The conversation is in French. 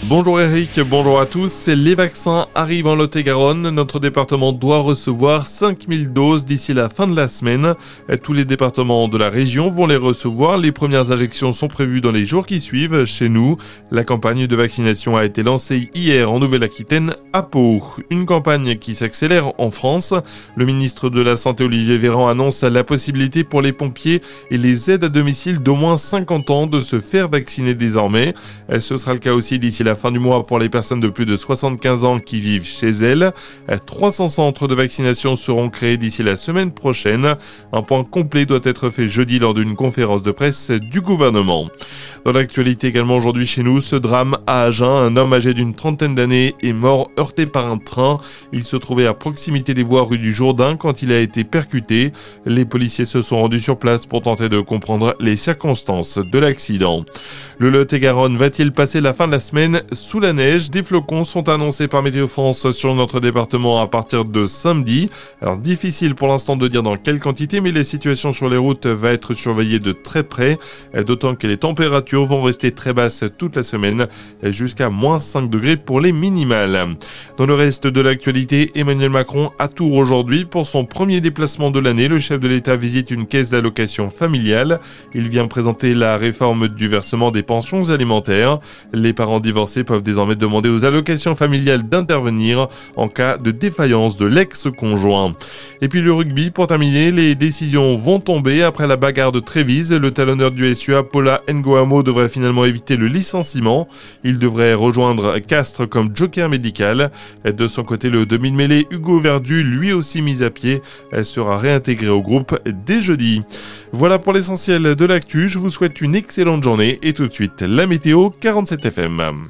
Bonjour Eric, bonjour à tous. Les vaccins arrivent en Lot-et-Garonne. Notre département doit recevoir 5000 doses d'ici la fin de la semaine. Tous les départements de la région vont les recevoir. Les premières injections sont prévues dans les jours qui suivent chez nous. La campagne de vaccination a été lancée hier en Nouvelle-Aquitaine à Pau. Une campagne qui s'accélère en France. Le ministre de la Santé Olivier Véran annonce la possibilité pour les pompiers et les aides à domicile d'au moins 50 ans de se faire vacciner désormais. Ce sera le cas aussi d'ici la fin du mois pour les personnes de plus de 75 ans qui vivent chez elles. 300 centres de vaccination seront créés d'ici la semaine prochaine. Un point complet doit être fait jeudi lors d'une conférence de presse du gouvernement. Dans l'actualité également aujourd'hui chez nous, ce drame à Agen, un homme âgé d'une trentaine d'années est mort heurté par un train. Il se trouvait à proximité des voies rue du Jourdain quand il a été percuté. Les policiers se sont rendus sur place pour tenter de comprendre les circonstances de l'accident. Le Lot-et-Garonne va-t-il passer la fin de la semaine sous la neige? Des flocons sont annoncés par Météo France sur notre département à partir de samedi. Alors difficile pour l'instant de dire dans quelle quantité, mais les situations sur les routes vont être surveillées de très près, d'autant que les températures vont rester très basses toute la semaine, jusqu'à moins 5 degrés pour les minimales. Dans le reste de l'actualité, Emmanuel Macron à Tours aujourd'hui pour son premier déplacement de l'année. Le chef de l'État visite une caisse d'allocation familiale. Il vient présenter la réforme du versement des pensions alimentaires. Les parents divorcés peuvent désormais demander aux allocations familiales d'intervenir en cas de défaillance de l'ex-conjoint. Et puis le rugby, pour terminer, les décisions vont tomber après la bagarre de Trévise. Le talonneur du SUA, Paula Ngoamo, devrait finalement éviter le licenciement. Il devrait rejoindre Castres comme joker médical. De son côté, le demi-de-mêlée Hugo Verdu, lui aussi mis à pied, sera réintégré au groupe dès jeudi. Voilà pour l'essentiel de l'actu. Je vous souhaite une excellente journée et tout de suite la météo 47 FM.